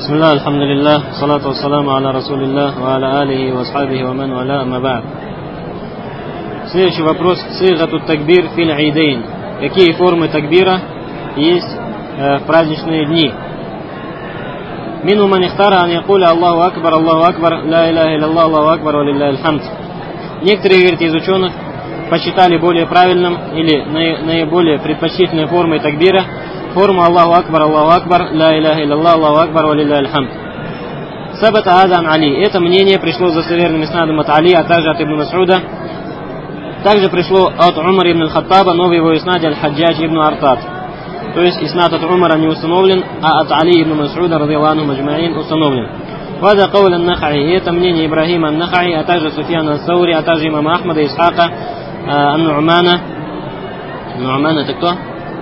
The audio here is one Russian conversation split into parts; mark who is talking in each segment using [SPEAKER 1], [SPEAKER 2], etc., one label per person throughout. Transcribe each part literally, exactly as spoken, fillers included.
[SPEAKER 1] Бисмилlah, альхамдулиллах, салату вассаламу аля расулиллах, ва аля алихи ва асхабихи ва ман валя, амма ба'д. Следующий вопрос. Сигату такбир фил айдейн. Какие формы такбира есть э, в праздничные дни? Мину ман ихтара ан якуля Аллаху акбар, Аллаху акбар, ла иляха илля Аллах, Аллаху акбар, ва лиллахил хамд. Некоторые, говорят, из ученых посчитали более правильным или наиболее предпочтительной формой такбира форму Аллаху акбар, Аллаху акбар, ла иляха илля Аллах, Аллаху акбар, ва лиллахил хамд. Сабата ада ан Али. Это мнение пришло за достоверным иснадом от Али, а также от Ибн Мас'уда. Также пришло от Умара ибн аль-Хаттаба, но в его иснаде аль-Хаджадж ибн Артад. То есть иснад от Умара не установлен, а от Али ибн Мас'уда радийаллаху анху маджмаин установлен. Вада каул ан-Нахаи. Это мнение Ибрахима ан-Нахаи, а также Суфьяна ас-Саури, а также имама Ахмада, Исхака, ан-Ну'мана. Ну'ман это кто?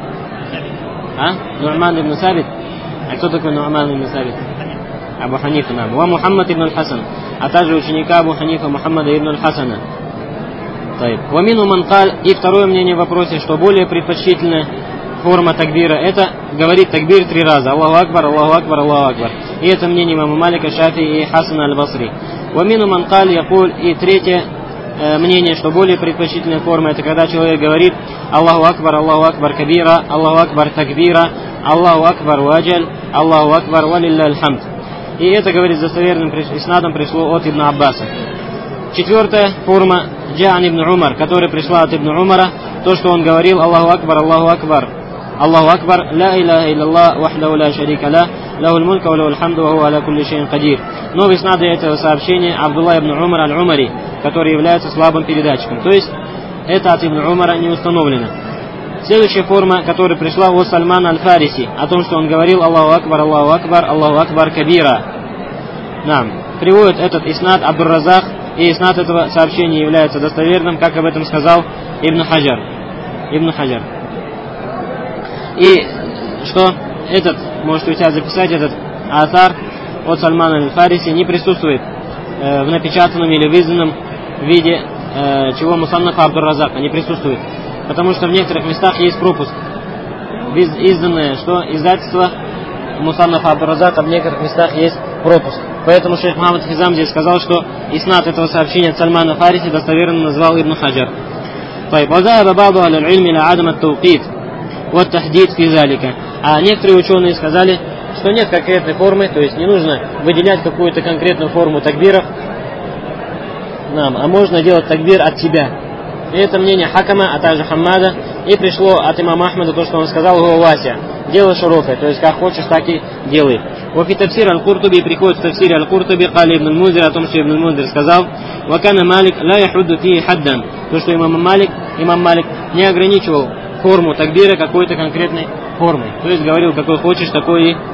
[SPEAKER 1] А? Ну'ман ибн Сабит. А кто такой Ну'ман ибн Сабит? Абу Ханифа. Ва Мухаммад ибн аль-Хасан. А также ученика Абу Ханифа Мухаммада ибн аль-Хасана. Вамину манкаль. И второе мнение в вопросе, что более предпочтительная форма такбира это говорит такбир три раза. Аллаху акбар, Аллаху акбар, Аллаху акбар. И это мнение имама Малика, Шафи и Хасана аль-Басри. Вамину манкаль якуль. И третье э, мнение, что более предпочтительная форма это когда человек говорит Аллаху акбар, Аллаху акбар кабира, Аллаху акбар такбира, Аллаху акбар ваджаль, Аллаху акбар ва лиллахил хамд. И это, говорит, с достоверным иснадом пришло от Ибн Аббаса. Четвертая форма Джа'ан ибн Умар, которая пришла от Ибн Умара, то, что он говорил Аллаху акбар, Аллаху акбар, Аллаху акбар, ла иляха илля вахдаху ла шарика ла, лахул мулька ва лахул хамду ва хуа аля кулли шайин кадир. Но в иснаде этого сообщения Абдулла ибн Умар аль-Умари, который является слабым передатчиком. То есть это от Ибн Умара не установлено. Следующая форма, которая пришла от Сальмана аль-Фариси, о том, что он говорил Аллаху акбар, Аллаху акбар, Аллаху акбар кабира. Нам приводит этот иснад Абдур-Разак, и иснад этого сообщения является достоверным, как об этом сказал Ибн Хаджар. Ибн Хаджар. И что этот, можете у себя записать, этот атар от Сальмана аль-Фариси не присутствует э, в напечатанном или в изданном виде, э, чего мусаннафа Абдур-Разака не присутствует. Потому что в некоторых местах есть пропуск. Изданное, что издательство мусаннафа Абдур-Разака, в некоторых местах есть пропуск. Поэтому шейх Мухаммад Хизам здесь сказал, что иснад этого сообщения от Сальмана Фариси достоверно назвал Ибн Хаджар. А некоторые ученые сказали, что нет конкретной формы, то есть не нужно выделять какую-то конкретную форму такбиров нам, а можно делать такбир от себя. И это мнение Хакама, а также Хаммада, и пришло от имама Ахмада то, что он сказал, его Вася, делай широкое, то есть как хочешь, так и делай. Вафи тафсир аль-Куртуби, приходит в тафсире аль-Куртуби, кали ибн аль-Мундир, о том, что ибн аль-Мундир сказал, вакана Малик ла яхудду фи хаддан, то, что имам Малик, имам Малик не ограничивал форму такбира какой-то конкретной формой, то есть говорил, какой хочешь, такой и,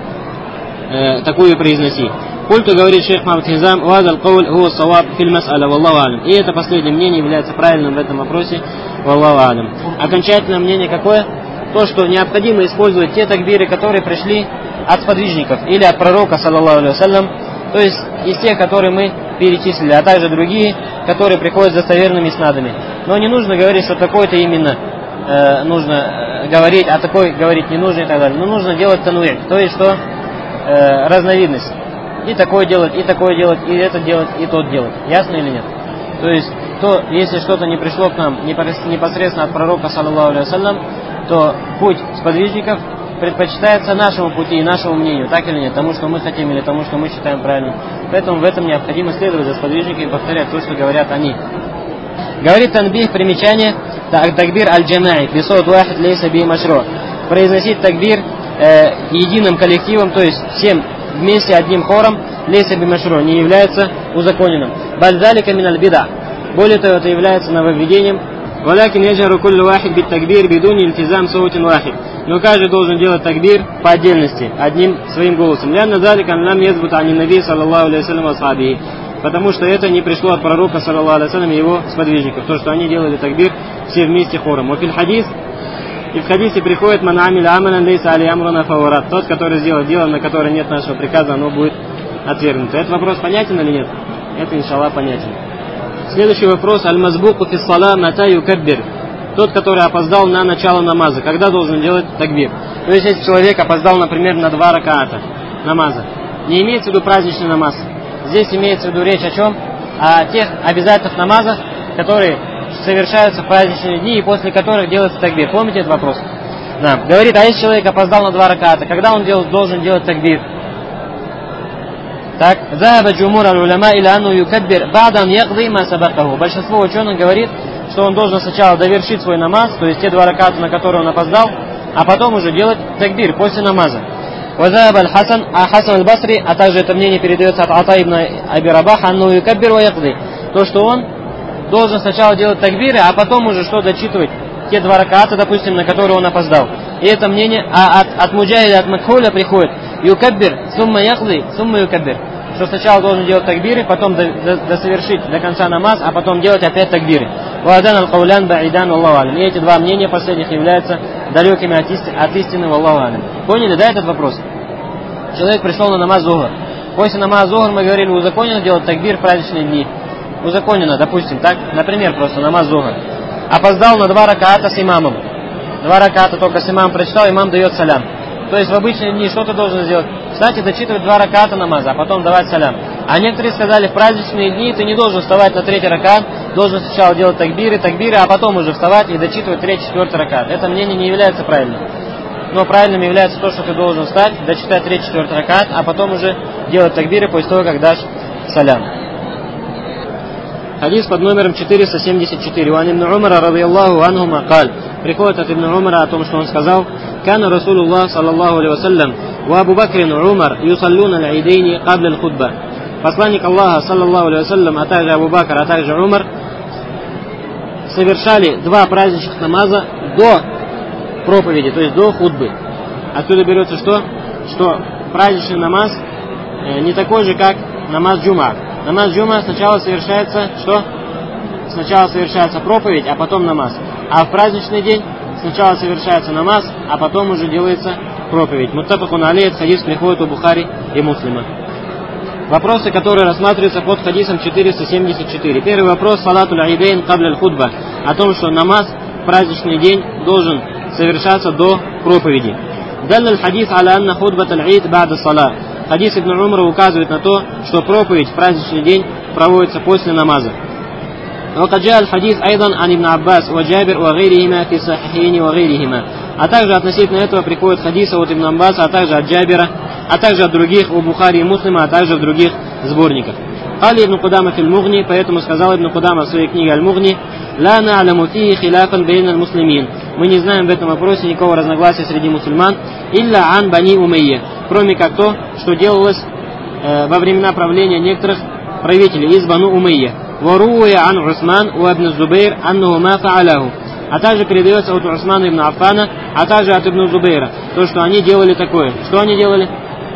[SPEAKER 1] э, такую и произноси. Культу, говорит шейх Мухаммад Хизам, вазал кауль хуа саваб филь мас'аля, валлаху алям. И это последнее мнение является правильным в этом вопросе, валлаху алям. Окончательное мнение какое? То, что необходимо использовать те такбиры, которые пришли от сподвижников или от пророка, саллаллаху алейхи вассалям, то есть из тех, которые мы перечислили, а также другие, которые приходят с достоверными иснадами. Но не нужно говорить, что такое-то именно э, нужно говорить, а такой говорить не нужно и так далее. Но нужно делать тануир, то есть что э, разновидность. И такое делать, и такое делать, и это делать, и тот делать. Ясно или нет? То есть, то, если что-то не пришло к нам непосредственно от пророка, саллаллаху алейхи вассалям, то путь сподвижников предпочитается нашему пути и нашему мнению, так или нет, тому, что мы хотим, или тому, что мы считаем правильным. Поэтому в этом необходимо следовать за сподвижниками и повторять то, что говорят они. Говорит Танбих, примечание, такбир аль-джамаи, бисот вахид лейса би машро. Произносить такбир э, единым коллективом, то есть всем вместе одним хором, лейса би машро, не является узаконенным. Бальзалика мин аль-бида. Более того, это является нововведением. Валякин яджару куллю вахид бит такбир бидуни ильтизам саутин вахид. Но каждый должен делать такбир по отдельности, одним своим голосом. Лянна залика нам язбут ани наби саллаллаху алейхи вассалям асхабихи. Потому что это не пришло от пророка, саллаллаху алейхи вассалям, и его сподвижников. То, что они делали такбир все вместе хором. Вафиль хадис. И в хадисе приходит ман амиля амалан лейса али амруна фаворат. Тот, который сделает дело, на которое нет нашего приказа, оно будет отвергнуто. Этот вопрос понятен или нет? Это, иншаллах, понятен. Следующий вопрос. Аль-мазбуку фи ссала мата юкаббир. Тот, который опоздал на начало намаза. Когда должен делать такбир? То есть, если человек опоздал, например, на два ракаата намаза, не имеется в виду праздничный намаз. Здесь имеется в виду речь о чем? О тех обязательных намазах, которые совершаются в праздничные дни и после которых делается такбир. Помните этот вопрос? Да. Говорит, а если человек опоздал на два раката, когда он дел, должен делать такбир? Так, большинство ученых говорит, что он должен сначала довершить свой намаз, то есть те два раката, на которые он опоздал, а потом уже делать такбир после намаза. وذهب الحسن حسن البصري, а также это мнение передается от Ата ибн Аби Рабаха, анну юкаббир ва якди, то что он должен сначала делать такбиры, а потом уже что дочитывать те два раката, допустим, на которые он опоздал. И это мнение, а от, от Муджахида, от Макхуля приходит юкаббир, сумма якди, сумма юкаббир, что сначала должен делать такбиры, потом досовершить до, до конца намаз, а потом делать опять такбиры. Вадан аль-Каулян баидан Аллаху алям. И эти два мнения последних являются далекими от, исти, от истины Аллаху алям. Поняли, да, этот вопрос? Человек пришел на намаз зухр. После намаза зухр мы говорили, узаконено делать такбир в праздничные дни. Узаконено, допустим, так, например, просто намаз зухр. Опоздал на два раката с имамом. Два раката только с имамом прочитал, имам дает салям. То есть в обычные дни что ты должен сделать? Кстати, дочитывать два раката намаза, а потом давать салям. А некоторые сказали, в праздничные дни ты не должен вставать на третий ракат, должен сначала делать такбиры, такбиры, а потом уже вставать и дочитывать третий, четвертый ракат. Это мнение не является правильным. Но правильным является то, что ты должен встать, дочитать третий, четвертый ракат, а потом уже делать такбиры после того, как дашь салям. Хадис под номером четыреста семьдесят четыре. Уан ибн Умара радийаллаху анхума каль. Приходит от ибн Умара о том, что он сказал: «Кана Расулуллах саллаллаху алейхи вассалям ва Абу Бакрин Умар юсаллуна аль-идейни кабля аль-худба». Посланник Аллаха саллаллаху алейхи вассалям, а также Абу Бакр, а также Умар совершали два праздничных намаза до проповеди, то есть до худбы. Отсюда берется что? Что праздничный намаз не такой же, как намаз джума. Намаз джума сначала совершается что? Сначала совершается проповедь, а потом намаз. А в праздничный день сначала совершается намаз, а потом уже делается проповедь. Муттафакун алейхи, этот хадис приходит у Бухари и Муслима. Вопросы, которые рассматриваются под хадисом четыреста семьдесят четыре. Первый вопрос: салатуль айдейн кабля аль-худба. О том, что намаз в праздничный день должен совершаться до проповеди. Далл хадис аля анна худбат аль-айд ба'да салат. Хадис ибн Умара указывает на то, что проповедь в праздничный день проводится после намаза. وقد جاء الحديث أيضا عن ابن عباس وجابر وغيرهما في الصحيحين وغيرهما. А также относительно этого приходит хадисы от ибн Аббаса, а также от Джабира, а также от других у Бухари и Муслима, а также в других сборниках. قال ابن قدامة في المغني, поэтому сказал ибн Кудама в своей книге Аль-Мугни: لا نعلم فيه خلافا بين المسلمين. Мы не знаем в этом вопросе никакого разногласия среди мусульман. إلا عن بني أمية, кроме как то, что делалось э, во времена правления некоторых правителей из Бану Умейя. وروي عن عثمان وابن الزبير أنهما فعله. А также передается от Усмана ибн Аффана, а также от ибн Зубейра, то, что они делали такое. Что они делали?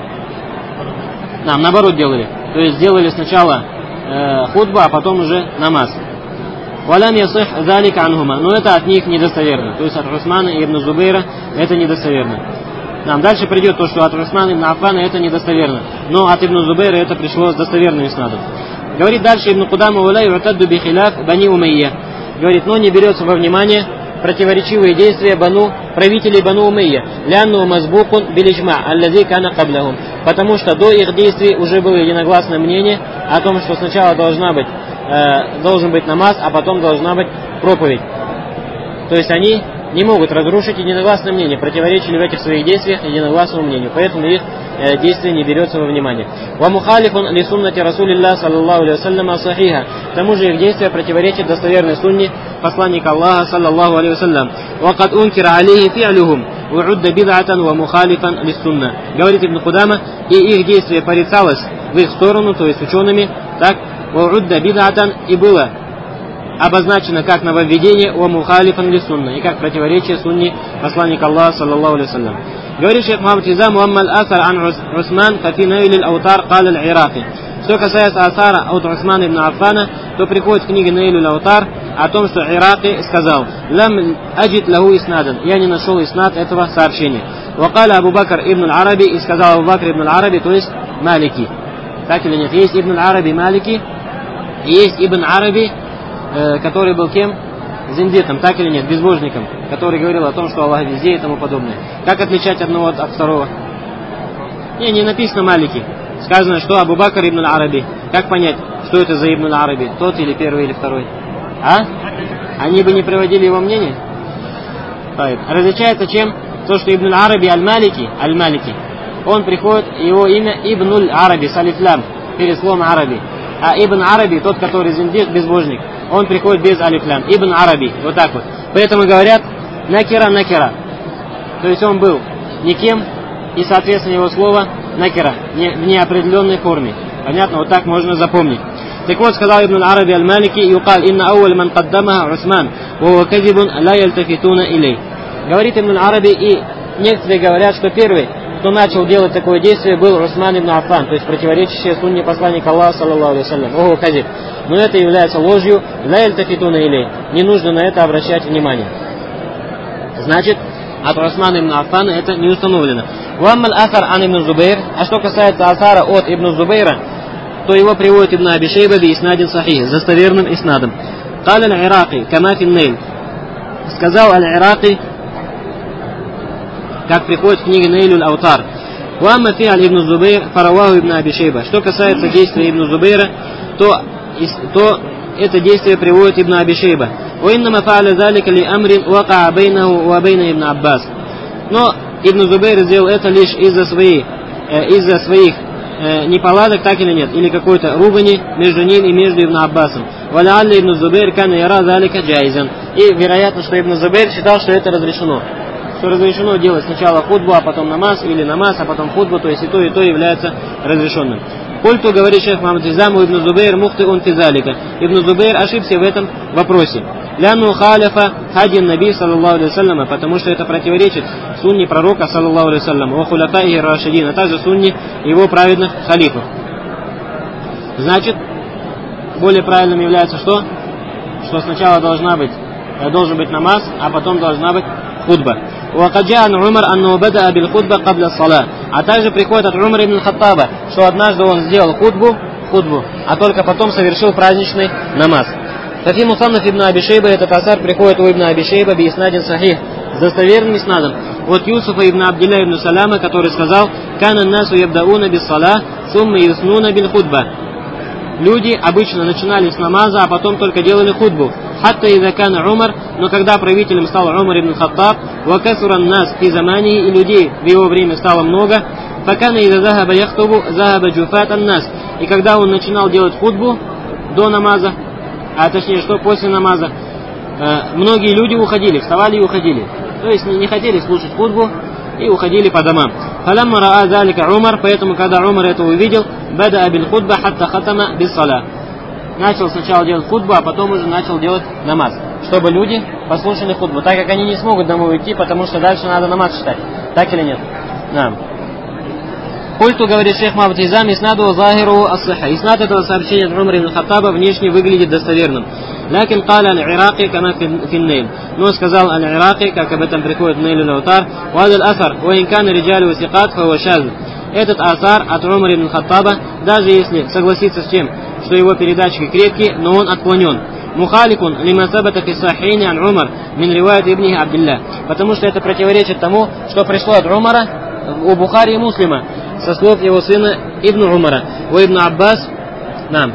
[SPEAKER 1] Нам наоборот делали. То есть делали сначала э, худба, а потом уже намаз. وَلَمْ يَصِحْ ذَلِكَ عَنْهُمَا. Но это от них недостоверно. То есть от Усмана и ибн Зубейра это недостоверно. Нам дальше придет то, что от Усмана ибн Аффана это недостоверно. Но от ибн Зубейра это пришло с достоверным иснадом. Говорит дальше ибн Кудама: «Валя ю'тадду би хиляф бани Умейя». Говорит, но не берется во внимание противоречивые действия бану, правителей Бану Умейя. «Лянну мазбукун билиджма, аллази кана каблахум». Потому что до их действий уже было единогласное мнение о том, что сначала должна быть, э, должен быть намаз, а потом должна быть проповедь. То есть они не могут разрушить единогласное мнение, противоречили в этих своих действиях единогласному мнению, поэтому их э, действие не берется во внимание. «Ва мухалифун ли суннати Расулиллах саллаллаху алейхи вассаляма сахиха». К тому же их действия противоречат достоверной сунне посланника Аллаха саллаллаху алейхи вассалям. «Ва кад ункира алейхи фи'люхум ва удда бид'атан ва мухалифан ли сунна». Говорит ибн Кудама, и их действие порицалось в их сторону, то есть учеными, так, «ва удда бид'атан», и было обозначено как нововведение о мухалифан ли сунна, и как противоречие сунне посланника Аллаха саллаллаху алейхи вассалям. Говорит шейх Мухаммад Изам: «Уаммаль асар ан Усман фафи наиль аутар кал аль-Ираки». Что касается асара от Усмана ибн Аффана, то приходит в книге Наиль аутар о том, что Ираки сказал: «Лам аджид лаху иснадан». Я не нашел иснад этого сообщения. «Вакаля Абу Бакр ибн аль-Араби», и сказал Абу Бакр ибн аль-Араби, то есть Малики. Так или нет? Есть ибн аль-Араби Малики, и есть ибн Араби, который был кем? Зиндитом, так или нет? Безбожником, который говорил о том, что Аллах везде и тому подобное. Как отличать одного от, от второго? Не, не написано Малики. сказано, что Абу Бакр ибн аль-Араби. Как понять, что это за ибн аль-Араби? Тот или первый, или второй? А? Они бы не приводили его мнение? Различается чем? То, что ибн аль-Араби аль-Малики, аль-Малики, он приходит, его имя ибн аль-Араби с алифлям, перед словом Араби. А ибн Араби, тот, который зиндик, безбожник, он приходит без алифлям. Ибн Араби, вот так вот. Поэтому говорят накира накира. То есть он был никем, и соответственно его слово накира, не, в неопределенной форме. Понятно? Вот так можно запомнить. Так вот, сказал ибн Араби аль-Малики, юкал инна ауаль ман каддамаха Усман, ва кадибун ла ялтафитуна илей. Говорит ибн Араби, и некоторые говорят, что первый, кто начал делать такое действие, был Усман ибн Аффан, то есть противоречащее сунне посланника Аллаха, саллаллаху алейхи вассалям. Ого, кадиб. Но это является ложью, ла ялтафитуна илей. Не нужно на это обращать внимание. Значит, от Усмана ибн Аффана это не установлено. Уаммаль асар ан ибн Зубейр. А что касается асара от ибн Зубейра, то его приводит ибн Аби Шейба би иснадин сахих, с достоверным иснадом. Кал аль-Ираки, кама фин нейль. Сказал аль-Ираки, как приходит в книге Нейлюль Аутар. Уамма фи'аль ибн Зубейр, фараваху ибн Аби Шейба. Что касается действия ибн Зубейра, то, то это действие приводит ибн Аби Шейба. وإنما فعل ذلك لأمر وقع بينه وبين ابن عباس. Но ибн Зубейр сделал это лишь из-за своих, э, из-за своих э, неполадок, так или нет, или какой-то ругани между ним и между ибн Аббасом. وَلَعَلَّ ибн Зубейр كان يرى ذلك جائزا. И вероятно, что ибн Зубейр считал, что это разрешено. Что разрешено делать сначала худбу, а потом намаз, или намаз, а потом худбу, то есть и то, и то является разрешенным. Культу, говорит шейх Мухаммад Изаму, ибн Зубейр мухты он физалика. Ибн Зубейр ошибся в этом вопросе. Ляну халяфа хадин наби саллаллаху алейхи вассаляма, потому что это противоречит сунне пророка саллаллаху алейхи вассаляма, о хуляфаи рашидин, а также сунне его праведных халифов. Значит, более правильным является что? Что сначала должна быть, должен быть намаз, а потом должна быть худба. А также приходит от Умара ибн Хаттаба, что однажды он сделал худбу, худбу, а только потом совершил праздничный намаз. Тафи Мусаннаф ибн Аби Шейба, этот асар приходит у ибн Аби Шейба би иснадин сахих, с достоверным иснадом. От Юсуфа ибн Абдилля ибн Саляма, который сказал: «Кана насу ябдауна бис салах, сумма юснуна бил худба». Люди обычно начинали с намаза, а потом только делали худбу. Хатта иза кана Умар, но когда правителем стал Умар ибн Хаттаб, ва касуран нас фи замани, и людей в его время стало много, факана иза захаба яхтубу захаба джуфатан нас. И когда он начинал делать худбу до намаза, а точнее, что после намаза, э, многие люди уходили, вставали и уходили. То есть не, не хотели слушать худбу и уходили по домам. Фалямма раа залика Умар, поэтому когда Умар это увидел, бада абиль худба хатта хатама бис салах. Начал сначала делать худбу, а потом уже начал делать намаз, чтобы люди послушали худбу, так как они не смогут домой уйти, потому что дальше надо намаз читать. Так или нет? Да. Культу, говорит шейх Мухаммад Изам, иснаду захиру ас-сиха. Иснад этого сообщения от Умара ибн Хаттаба внешне выглядит достоверным. Лакин каля аль-Ираки кама фин-нейль. Но сказал аль-Ираки, как об этом приходит в Нейлюль Аутар, вадаль асар, ва инкан риджалю сикат фа шаз. Этот асар от Умара ибн Хаттаба, даже если согласиться с тем, что его передатчики крепкие, но он отклонен. Мухаликун лима сабата фи сахихи ан Умар мин риваят ибни Абдилля. Потому что это противоречит тому, что пришло от Умара у Бухари и Муслима, со слов его сына Ибн Умара, у Ибн Аббас, нам,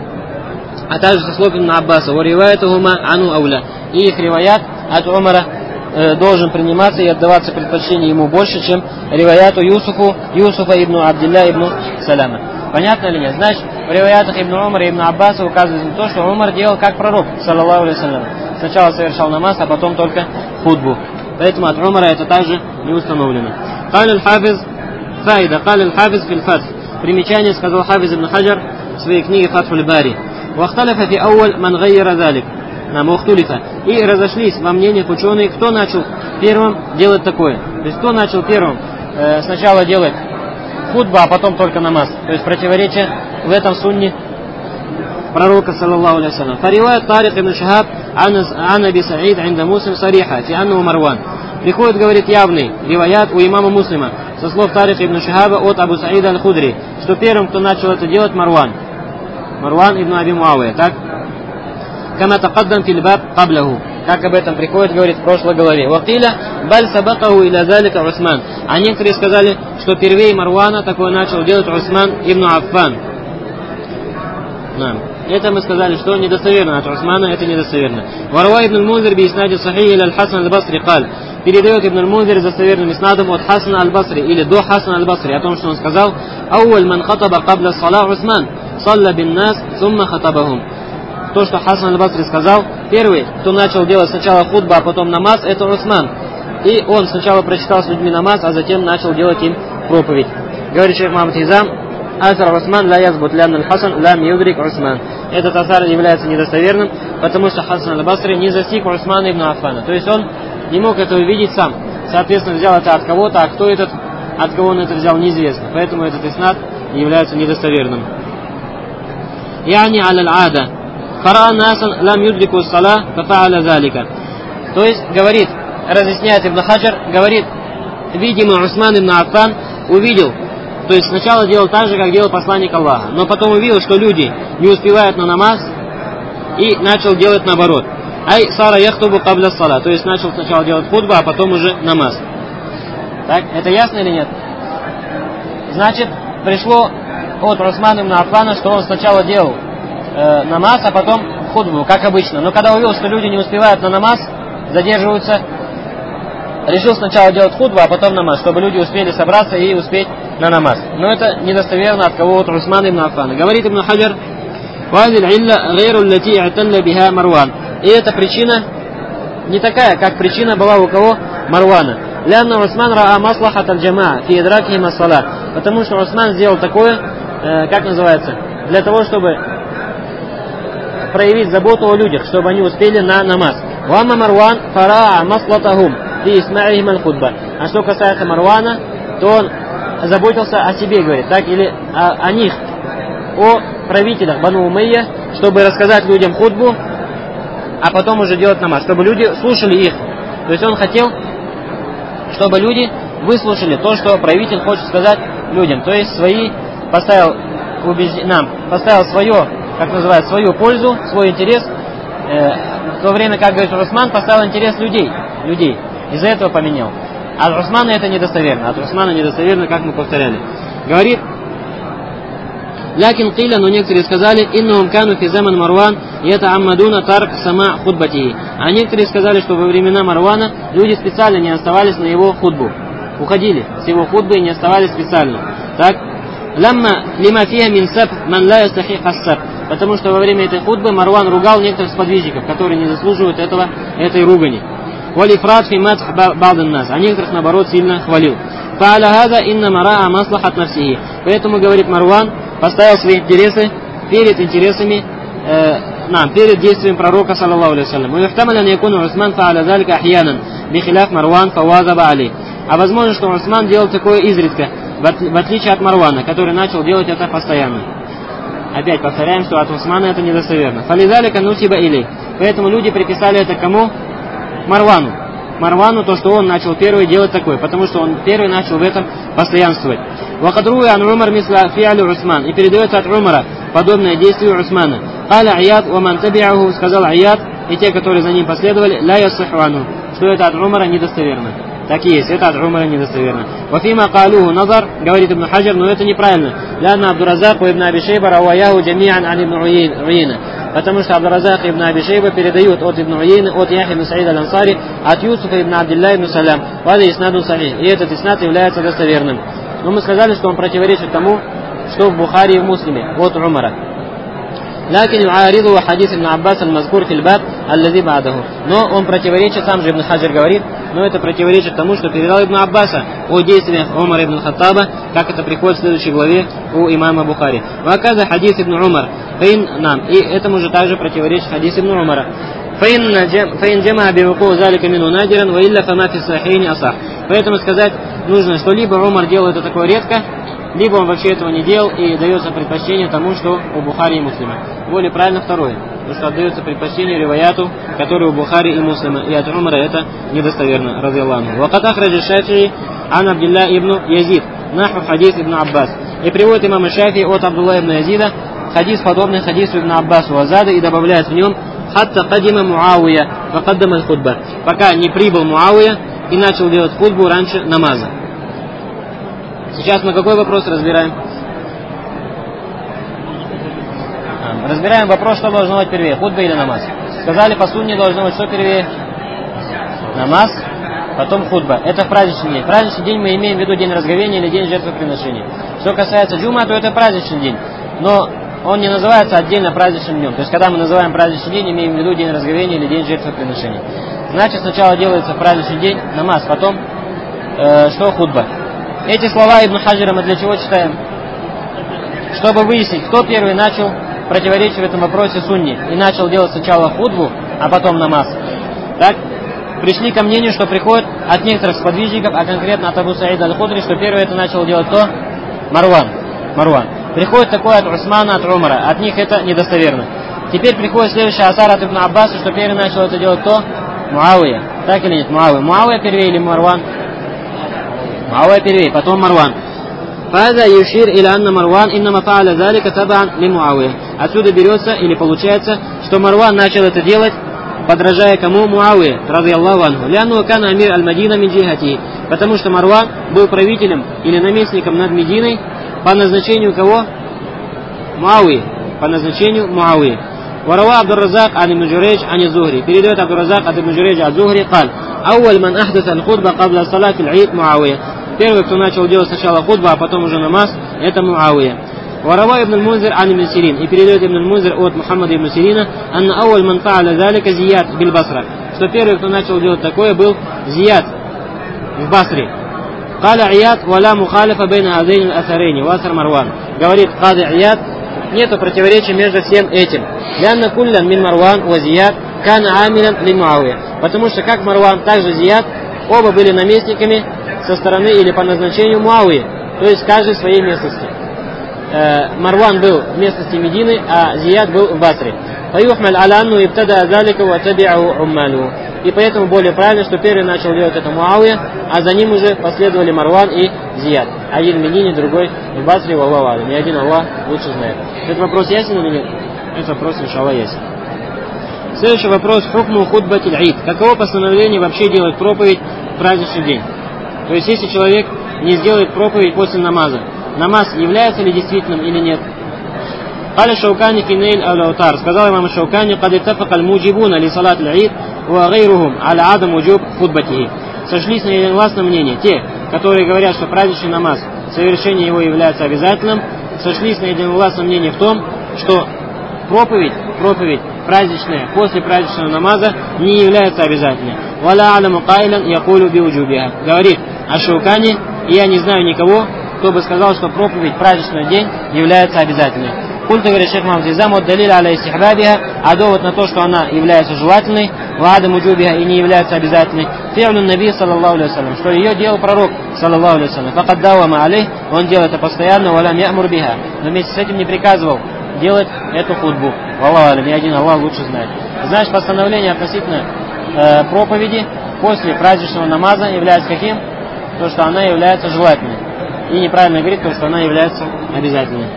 [SPEAKER 1] а также со слов Ибн Аббаса, у риваятухума ану ауля. И их риваят от Умара э, должен приниматься и отдаваться предпочтение ему больше, чем риваяту Юсуфу, Юсуфа Ибн Абдилля Ибн Саляма. Понятно или нет? Значит, в риваятах Ибн Умара и Ибн Аббаса указывается на то, что Умар делал как пророк, саллаллаху алейхи вассалям. Сначала совершал намаз, а потом только худбу. Поэтому от Умара это также не установлено. Каль аль-Хафиз Фаида, каль аль-Хафиз фил Фатх. Примечание сказал Хафиз ибн Хаджар в своей книге Фатхуль Бари. Вахталифа фи ауаль ман гайяра залик. Нам ухтулифа. И разошлись во мнениях ученые, кто начал первым делать такое. То есть кто начал первым э, сначала делать худба, а потом только намаз. То есть противоречие в этом сунне пророка саллаллаху алейхи вассалям. Фаривает Тарик ибн Шахаб ан Аби Саид инда Муслим сариха фи аннаху Марван. Приходит, говорит, явный риваят у имама Муслима со слов Тарик ибн Шахаба от Абу Саида аль-Худри, что первым, кто начал это делать, Марван. Марван ибн Аби Муавия, так? Кама тақаддам фил баб каблаху. как об этом приходит, говорит в прошлой главе. Вакиля баль сабакаху иля залика Усман. А некоторые сказали, что первее Марвана такое начал делать Усман ибн Аффан. Это мы сказали, что недостоверно от Усмана, это недостоверно. Варва ибн Мунзир би иснади сахих иля аль-Хасан аль-Басри каль. Передает ибн Мунзир достоверным иснадом от Хасана аль-Басри или до Хасана аль-Басри о том, что он сказал: «Ауаль ман хатаба кабля салах Усман, салла бин нас, сумма хатабахум». То, что Хасан аль-Басри сказал, первый, кто начал делать сначала хутба, а потом намаз, это Усман. И он сначала прочитал с людьми намаз, а затем начал делать им проповедь. Говорит шейх Мухаммад Хизам: «Асар Усман ла язбут лянн аль-Хасан лам юдрик Усман». Этот асар является недостоверным, потому что Хасан аль-Басри не застиг Усмана ибн Аффана. То есть он не мог это увидеть сам. Соответственно, взял это от кого-то, а кто этот, от кого он это взял, неизвестно. Поэтому этот иснад является недостоверным. Яни аль-ада. Фара насан лам юдрику ссала фа'аля залика. То есть, говорит, разъясняет Ибн Хаджар, говорит, видимо, Усман ибн Аффан увидел, то есть сначала делал так же, как делал посланник Аллаха, но потом увидел, что люди не успевают на намаз, и начал делать наоборот. Ай сара яхтубу кабля ссала, то есть начал сначала делать хутбу, а потом уже намаз. Так, это ясно или нет? Значит, пришло от Усмана ибн Аффана, что он сначала делал э, намаз, а потом хутбу, как обычно. Но когда увидел, что люди не успевают на намаз, задерживаются, решил сначала делать хутбу, а потом намаз, чтобы люди успели собраться и успеть на намаз. Но это недостоверно от кого от Усмана ибн Аффана. Говорит Ибн Хаджар: и эта причина не такая, как причина была у кого? Марвана. Лянна Усман раа маслахат аль-джамаа фи идракихим ас-салат. Потому что Усман сделал такое, э, как называется, для того, чтобы проявить заботу о людях, чтобы они успели на намаз. Вамма Марван фараа маслатахум фи исма'ихим аль-хутба. А что касается Марвана, то он заботился о себе, говорит, так, или о, о них, о правителях Бану Умейя, чтобы рассказать людям хутбу, а потом уже делать намаз, чтобы люди слушали их. То есть он хотел, чтобы люди выслушали то, что правитель хочет сказать людям. То есть свои поставил убежд... нам поставил свое, как называют, свою пользу, свой интерес, э, в то время, как говорит Усман, поставил интерес людей, людей. Из-за этого поменял. А от Усмана это недостоверно. От Усмана недостоверно, как мы повторяли. Говорит: Лякин киля, но некоторые сказали: иннахум кану фи заман Марван ятааммадуна тарк сама хутбатихи. А некоторые сказали, что во времена Марвана люди специально не оставались на его хутбу. Уходили с его хутбы и не оставались специально. Так? Ламма лима фиха мин саб ман ла ястахих ас-саб. Потому что во время этой хутбы Марван ругал некоторых сподвижников, которые не заслуживают этого, этой ругани. Валифрат фи мадх ба'дан нас. А некоторых, наоборот, сильно хвалил. Фа'аля хаза инна мараа маслахат нафсихи. Поэтому, говорит Марван, поставил свои интересы перед интересами, э, нам, перед действием пророка, саллаллаху алейхи вассалям. Уяхтамаля якуну Усман фа'аля залика ахьянан бихиляф Марван фавазаба али. А возможно, что Усман делал такое изредка, в отличие от Марвана, который начал делать это постоянно. Опять повторяем, что от Усмана это недостоверно. Фализалика нусиба или. Поэтому люди приписали это кому? Марвану. Марвану, то, что он начал первый делать такое, потому что он первый начал в этом постоянствовать. Вакадруя ан Умар мисла фи'алю Усман. И передается от Умара подобное действие Усмана. Каля Аяд ваман табиаху, сказал Аяд, и те, которые за ним последовали, ля яссихвану, что это от Умара недостоверно. Так и есть, это от Умара недостоверно. Вафима калуху назар, говорит Ибн Хаджар, но это неправильно. Лянна Абдуразак и Ибн Аби Шейба рауаяху джамиан ан Ибн Уйейна. Потому что Абдуразак и Ибн Аби Шейба передают от Ибн Уйейна, от Яхи ибн Саида аль-Ансари, от Юсуфа ибн Абдилля ибн Салям. Вада иснаду сахих. И этот иснад является достоверным. Но мы сказали, что он противоречит тому, что в Бухари и в Муслиме, от Умара. Лакин ю'ариду хадис ибн Аббас аль-мазкур фил баб аллази ба'даху. Но он противоречит, сам же Ибн Хаджар говорит, но это противоречит тому, что передал Ибн Аббаса о действиях Умара ибн Хаттаба, как это приходит в следующей главе у имама Бухари. Ваказа хадис ибн Умар. Фейн нам. И этому же также противоречит хадис ибн Умара. Фейн джама бивуку залика мину надиран ва илля фама фи сахихини асах. Поэтому сказать нужно, что либо Умар делал это такое редко, либо он вообще этого не делал и дается предпочтение тому, что у Бухари и Муслима. Более правильно второе, потому что отдается предпочтение риваяту, который у Бухари и Муслима, и от Умара это недостоверно, радиаллаху. Ва катах раджи Шафии ан Абдилля ибн Язид, наху хадис ибн Аббас. И приводит имам Шафии от Абдулла ибн Язида хадис, подобный хадису ибн Аббасу Азада, и добавляет в нем хатта кадима Муавия, факаддама аль-худба, пока не прибыл Муавия и начал делать худбу раньше намаза. Сейчас мы какой вопрос разбираем? Разбираем вопрос, что должно быть первее, худба или намаз. Сказали, по сунне должно быть что первее? Намаз, потом худба. Это в праздничный день. В праздничный день мы имеем в виду день разговения или день жертвоприношения. Что касается джума, то это праздничный день. Но он не называется отдельно праздничным днем. То есть, когда мы называем праздничный день, имеем в виду день разговения или день жертвоприношения. Значит, сначала делается в праздничный день намаз, потом э, что худба. Эти слова Ибн Хаджира мы для чего читаем? Чтобы выяснить, кто первый начал противоречить в этом вопросе сунне и начал делать сначала худбу, а потом намаз. Так? Пришли ко мнению, что приходит от некоторых сподвижников, а конкретно от Абу Саида аль-Худри, что первый это начал делать кто? Марван. Марван. Приходит такое от Усмана, от Умара. От них это недостоверно. Теперь приходит следующий асар от Ибн Аббаса, что первый начал это делать кто? Муавия. Так или нет? Муавия. Муавия первее или Марван? Муавия первее, потом Марван. فهذا يشير إلى أن مروان إنما فعل ذلك تبعا لمعاوية. Отсюда берется или получается, что Марван начал это делать, подражая кому? Муавия, ради Аллаху анху. Лянну кана амир аль-Мадина мин джихати. Потому что Марван был правителем или наместником над Мединой по назначению кого? Муавии. По назначению Муавии. Варава Абдур-Разак ан Ибн Джурейдж ан Зухри. Передает Абдур-Разак от Ибн Джурейджа от Зухри. Кал. Ауаль ман ахдаса аль-худба кабла салат аль-Ид Муавия. Первый, кто начал делать сначала худба, а потом уже намаз, это Муавия. Варава Ибн Мунзир ан Ибн Сирин. И передает Ибн Мунзир от Мухаммада Ибн Сирина. Анна ауаль ман фааля залика Зияд биль Басра. Что первый, кто начал делать такое, был Зияд в Басре. Каля Ияд валя мухалифа бейна азейн асарейни васар Марван. Говорит Кады Ияд, нету противоречия между всем этим. Лянна куллян мин Марван ва Зияд кана амилян ли Муавия. Потому что как Марван, так же Зияд, оба были наместниками со стороны или по назначению Муавии, то есть каждый в своей местности. Э, Марван был в местности Медины, а Зияд был в Басре. И поэтому более правильно, что первый начал делать это Муавия, а за ним уже последовали Марван и Зияд. Один в Медине, другой в Басре, в Аллаху. Ни один Аллах лучше знает. Этот вопрос ясен или нет? Этот вопрос, иншаллах, ясен. Следующий вопрос. Хукму худбатиль ид. Каково постановление вообще делать проповедь в праздничный день? То есть, если человек не сделает проповедь после намаза, намаз является ли действительным или нет? قال الشوكاني في نيل الأوتار. Сказал имам Шаукани: قد اتفق الموجبون لصلاة العيد وغيرهم على عدم وجوب خطبته. Сошлись на единогласное мнение те, которые говорят, что праздничный намаз, совершение его является обязательным, сошлись на единогласное мнение в том, что проповедь, проповедь праздничная после праздничного намаза не является обязательной. ولا أعلم قائلا يقول بوجوبها. Говорит Аш-Шаукани: и я не знаю никого, кто бы сказал, что проповедь в праздничный день является обязательной. Культ, говорит шейх Мухаммад Изам, от далиля аля истихбабиха, а довод на то, что она является желательной, вадам уджубиха, и не является обязательной, фи'лю наби саллаллаху алейхи вассалям, что ее делал пророк саллаллаху алейхи вассалям. Факад дауама алейх, он делал это постоянно, валям я'мур биха, но вместе с этим не приказывал делать эту худбу. Валлаху алейхи, ни один Аллах лучше знает. Значит, постановление относительно э, проповеди после праздничного намаза является каким? То, что она является желательной. И неправильно говорит, то, что она является обязательной.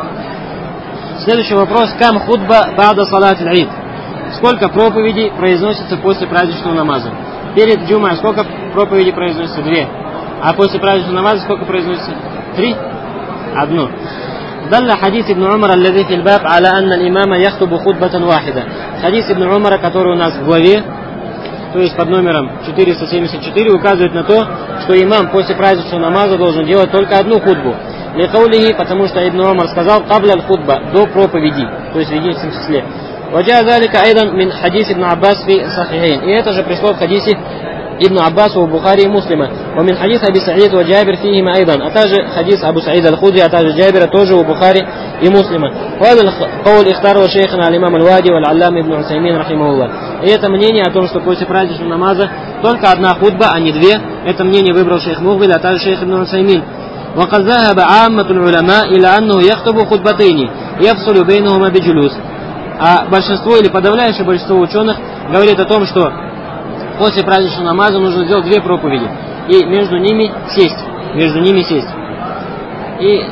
[SPEAKER 1] Следующий вопрос. Кам худба бада салат аль-ид. Сколько проповедей произносится после праздничного намаза? Перед джумой сколько проповедей произносится? Две. А после праздничного намаза сколько произносится? Три? Одну. Далла хадис ибн Умара аллази фил баб аля анна аль-имама яхтубу худбатан вахида. Хадис ибн Умара, который у нас в главе, то есть под номером четыреста семьдесят четыре, указывает на то, что имам после праздничного намаза должен делать только одну худбу. Ликаулихи, потому что Ибн Умар сказал кабля аль-худба, до проповеди, то есть в единственном числе. Ваджа залика айдан мин хадис Ибн Аббас фи сахихейн. И это же пришло в хадисе Ибн Аббаса у Бухари и Муслима. Wa min хадис Аби Саид ва Джабир фихима айдан. А также хадис Абу Саида аль-Худри, а также Джабира тоже у Бухари и Муслима. Вадал каул ихтару шейхана аль-имам аль-Вади валь-аллам Ибн Усаймин рахимахуллах. И это мнение о том, что после праздничного намаза только одна худба, а не две. Это мнение выбрал шейх Мухбиль, а также шейх Ибн Усаймин. وقد ذهب عامة العلماء إلى أنه يخطب خطبتين يفصل بينهما بجلوس. А большинство или подавляющее большинство ученых говорит о том, что после праздничного намаза нужно сделать две проповеди и между ними сесть, между ними сесть. И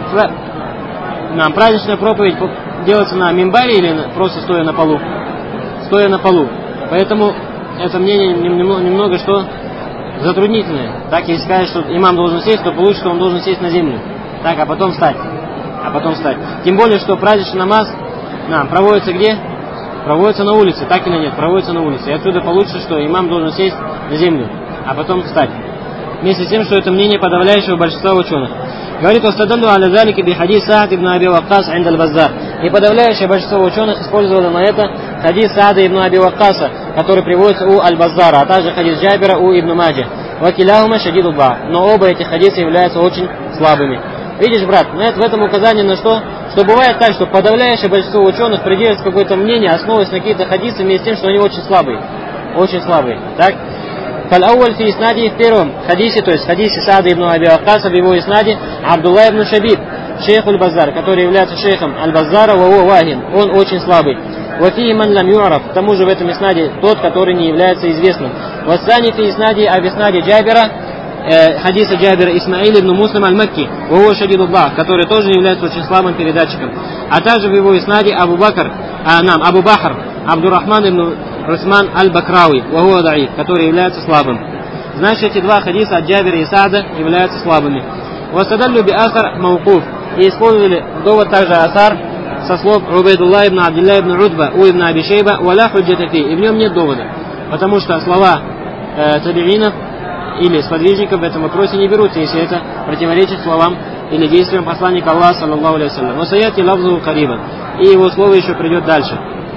[SPEAKER 1] нам праздничная проповедь делается на мимбаре или просто стоя на полу? Стоя на полу. Поэтому это мнение немного, немного что затруднительное. Так, если сказать, что имам должен сесть, то получится, что он должен сесть на землю. Так, а потом встать. А потом встать. Тем более, что праздничный намаз на, проводится где? Проводится на улице, так или нет? Проводится на улице. И отсюда получится, что имам должен сесть на землю, а потом встать. Вместе с тем, что это мнение подавляющего большинства ученых. Говорит, «Вастадаллю аля залики би хадис Саад ибн Аби Ваккас инда аль-Баззар». И подавляющее большинство ученых использовало на это хадис Саада ибн Аби Ваккаса, который приводится у Аль-Баззара, а также хадис Джабира у Ибн Маджи. «Вакиляхума шадиду ба». Но оба эти хадиса являются очень слабыми. Видишь, брат, в этом указание на что? Что бывает так, что подавляющее большинство ученых придерживается какое-то мнение, основываясь на какие-то хадисы, вместе с тем, что они очень слабые. Очень слабые. Так? Фаль-ауаль фи иснади, в первом хадисе, то есть хадисе Саада ибн Аби Ваккаса, в его иснаде, Абдулла ибн Шабиб, шейх аль-Баззар, который является шейхом аль-Баззара, ва вахин, он очень слабый. Вафи ман лам ю'раф, к тому же в этом иснаде тот, который не является известным. Вассани фи иснади, а в иснаде Джабира, хадиса Джабира Исмаил ибн Муслим аль-Макки, ва шадидуллах, который тоже является очень слабым передатчиком. А также в его иснаде Абу Бакр, а, нам, Абу Бахр, Абдуррахман ибн Усман аль-Бакрауи, ва даиф, который является слабым. Значит, эти два хадиса от Джабира и Саада являются слабыми. Вастадаллю би асар маукуф, и использовали довод также асар со слов Убайдулла ибн Абдилля ибн Удба у ибн Аби Шейба валя худжата фи, и в нем нет довода, потому что слова э, табиинов или сподвижников в этом вопросе не берутся, если это противоречит словам или действиям посланника Аллаха, саллаллаху алейхи вассалям. Васаяти лавзу карибан, и его слово еще придет дальше.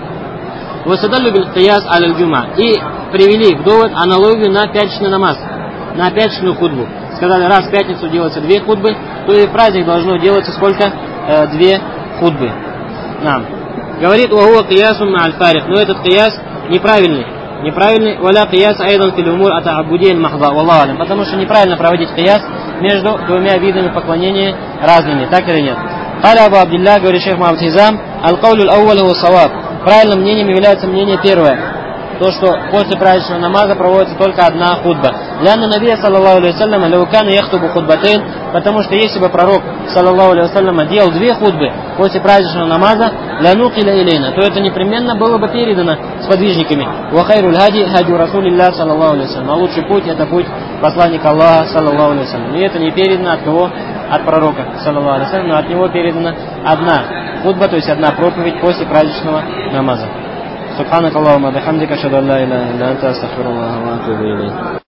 [SPEAKER 1] Васадаллю бил кияс аль-джума, и привели в довод аналогию на пятничный намаз, на пятничную худбу. Сказали, раз в пятницу делается две худбы, то и в праздник должно делаться сколько? Э, две худбы. Нам. Говорит, уахуа киясум аль-фарих, но этот кияс неправильный. Неправильный, валя кияс айдан фил умур ата'абудин махда, валлаху алям, потому что неправильно проводить кияс между двумя видами поклонения разными, так или нет. Халя Абу Абдилля, говорит шейх Мухаммад Хизам, аль-каулю аль-ауваль ва саваб. Правильным мнением является мнение первое. То, что после праздничного намаза проводится только одна худба. Ляна Набия, саллаллаху алейхи вассалям, лаукана яхтубу худбатейн, потому что если бы пророк, саллаллаху алейхи вассалям, делал две худбы после праздничного намаза, лянукиля илейна, то это непременно было бы передано сподвижниками. Вахайруль хади, хади расулилля, саллаллаху алейхи вассалям. А лучший путь это путь посланника Аллаха, саллаллаху алейхи вассалям. И это не передано от кого? От пророка, саллаллаху алейхи вассалям, но от него передана одна худба, то есть одна проповедь после праздничного намаза. Субханак Аллахумма бихамдика, ашхаду ан ла иляха илля анта, астагфируллаха ва атубу илейх.